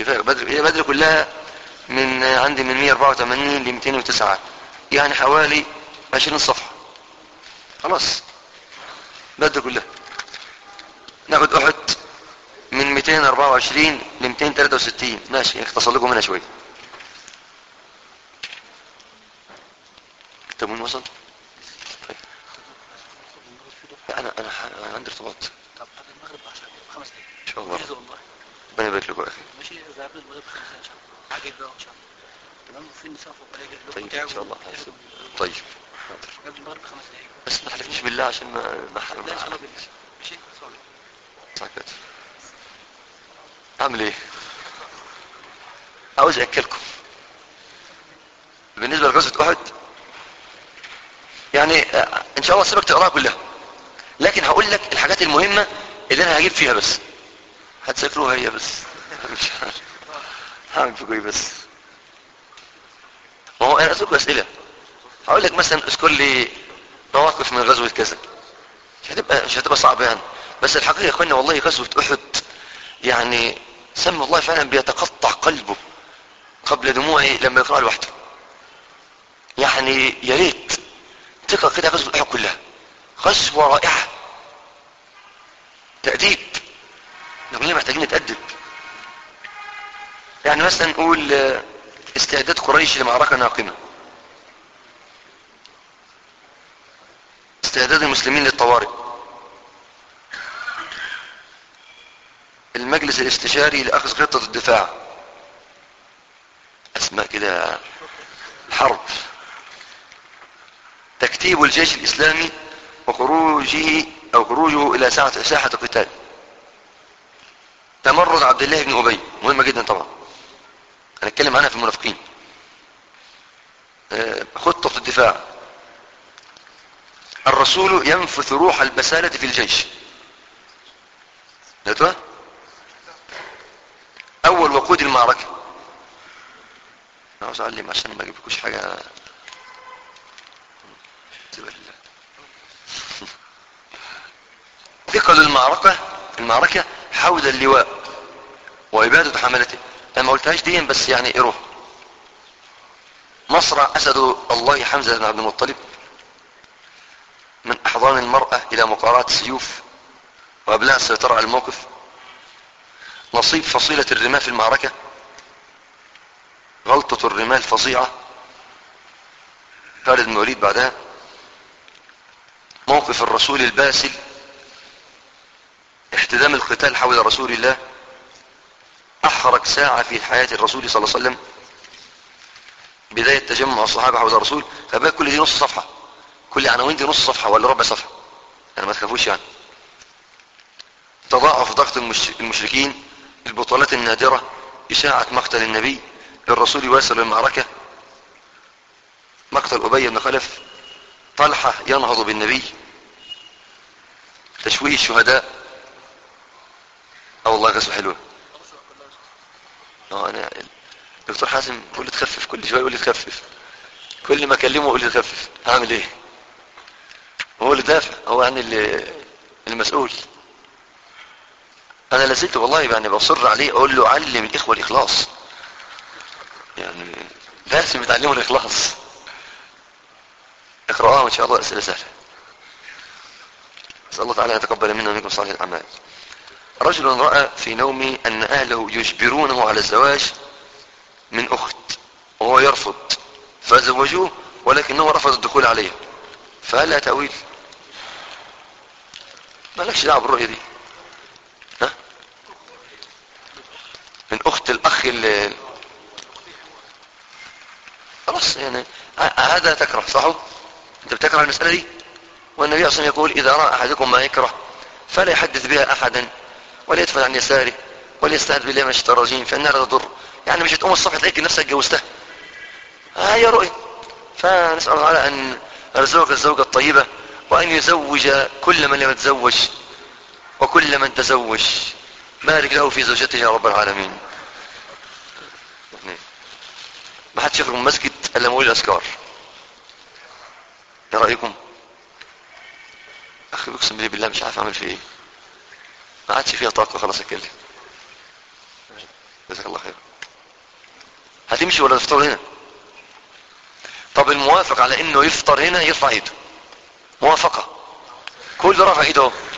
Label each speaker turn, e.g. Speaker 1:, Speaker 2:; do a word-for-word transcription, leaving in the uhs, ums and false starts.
Speaker 1: كفاية بدر، هي بدر كلها من عندي من مية واربعة وتمانين ل ميتين وتسعة، يعني حوالي عشرين صفحة. خلاص بدر كلها. ناخد احد من ميتين واربعة وعشرين ل ميتين وتلاتة وستين، ماشي اختصر لكم منها شوية. التموين وصل؟ طيب انا انا انا عندي ارتباط.
Speaker 2: طب بعد المغرب عشان خمس دقايق
Speaker 1: ان شاء الله.
Speaker 2: والله
Speaker 1: ربنا يبارك لكم يا اخي.
Speaker 2: ماشي اذا قبل المغرب خمس دقايق ان شاء الله. عاجل بقى ان شاء الله. تمام. وفي النساء فوق عليك
Speaker 1: طيب ان شاء الله. طيب حاضر.
Speaker 2: قبل المغرب خمس دقايق
Speaker 1: بس ما تحلفنيش بالله عشان ما ما
Speaker 2: لا ان شاء الله بالله. ماشي صالح.
Speaker 1: صح كده. اعمل ايه؟ عاوز اكلكم. بالنسبه لغزوه احد يعني ان شاء الله سيبك تقراها كلها، لكن هقول لك الحاجات المهمه اللي انا هجيب فيها بس. هتذاكروها هي بس. مش عارف هعمل فيكم ايه بس. ما هو انا اسالكم اسئله، هقول لك مثلا اذكر لي مواقف من غزوه كذا، مش هتبقى مش هتبقى صعبه يعني. بس الحقيقه يا اخوانا والله غزوه احد يعني سمى الله فعلا بيتقطع قلبه قبل دموعه لما يقرأ لوحده. يعني يا ريت تقرأ كده غزوة احد كلها، غزوة رائعة، تأديب. نقول محتاجين نتأدب. يعني مثلا نقول استعداد قريش لمعركة ناقمة، استعداد المسلمين للطوارئ، المجلس الاستشاري لأخذ خطة الدفاع، اسماء كده حرب، تكتيب الجيش الإسلامي وخروجه أو خروجه إلى ساحة ساحة القتال، تمرد عبد الله بن أبي مهمة جدا طبعا هنتكلم عنها في المنافقين، خطة الدفاع، الرسول ينفث روح البسالة في الجيش، لقيتوها؟ أول وقود المعركة. أنا عاوز أعلم عشان ما أجيبلكوش حاجة ثقل المعركة المعركة حول اللواء وإبادة حملته. أنا ما قلتهاش دي بس يعني إروح مصرع أسد الله حمزة بن عبد المطلب، من أحضان المرأة إلى مقارعة السيوف وأبلاغ السيطرة على الموقف، نصيب فصيلة الرماة في المعركة، غلطة الرماة الفظيعة، خالد بن الوليد بعدها، موقف الرسول الباسل، احتدام القتال حول رسول الله، احرج ساعة في حياة الرسول صلى الله عليه وسلم، بداية تجمع الصحابة حول الرسول. فبقى كل دي نص صفحة، كل عناوين دي نص صفحة ولا ربع صفحة، يعني ما تخافوش يعني. تضاعف ضغط المشركين، البطولات النادرة، اشاعة مقتل النبي، الرسول يواصل المعركة، مقتل أبي بن خلف، طلحة ينهض بالنبي، تشويه الشهداء. اه والله غزوة حلوة. اه انا دكتور حازم يقول لي تخفف، كل شوية يقول لي تخفف، كل ما اكلمه يقول لي تخفف، هعمل ايه؟ هو اللي دافع، هو يعني اللي المسؤول. انا لازلت والله يعني بصر عليه اقول له علم الاخوة الاخلاص، يعني لازم يتعلموا الاخلاص. اقرأوها وان شاء الله اسئلة سهلة. اسأل الله تعالى يتقبل منا ومنكم صالح الاعمال. رجل رأى في نومه ان اهله يجبرونه على الزواج من اخت وهو يرفض، فزوجوه ولكنه رفض الدخول عليها، فهل لها تأويل؟ ما لكش دعوه بالرؤية دي. ها؟ من اخت الاخ اللي خلاص يعني هذا تكره، صح؟ انت بتكره المسألة دي، والنبي اصلا يقول اذا رأى احدكم ما يكره فلا يحدث بها احدا ولا يدفن عن يساره ولا يستعذ بالله من الشيطان الرجيم فانها لا تضر. يعني مش هتقوم الصبح تلاقي نفسك اتجوزتها، هي رؤية. فنسأل الله تعالى ان يرزقك الزوجة الطيبة، وان يزوج كل من لم يتزوج وكل من تزوج، بارك له في زوجته يا رب العالمين. ما حدش يخرج من المسجد الا ما يقول الاذكار. ايه رايكم؟ اخي اقسم بالله بالله مش عارف اعمل فيه ايه، ما عادش فيها طاقه خلاص اتكلم. جزاك الله خير. هتمشي ولا تفطر هنا؟ طب الموافق على انه يفطر هنا يرفع ايده. موافقة. كل رفع ايده.